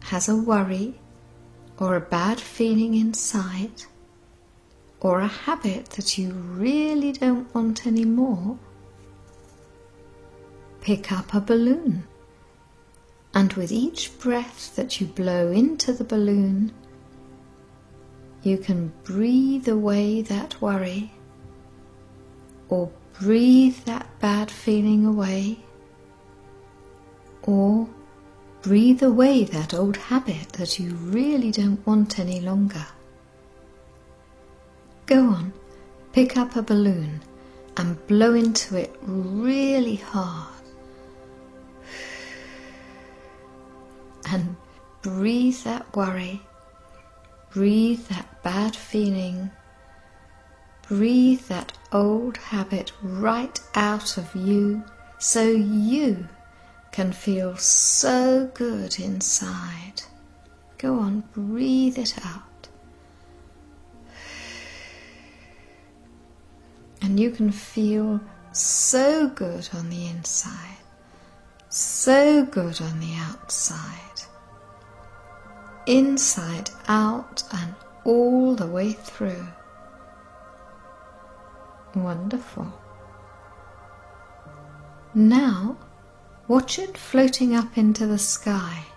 has a worry or a bad feeling inside, or a habit that you really don't want anymore, pick up a balloon, and with each breath that you blow into the balloon, you can breathe away that worry, or breathe that bad feeling away, or breathe away that old habit that you really don't want any longer. Go on, pick up a balloon and blow into it really hard. And breathe that worry, breathe that bad feeling, breathe that old habit right out of you, so you can feel so good inside. Go on, breathe it out. And you can feel so good on the inside, so good on the outside, inside out and all the way through. Wonderful. Now watch it floating up into the sky.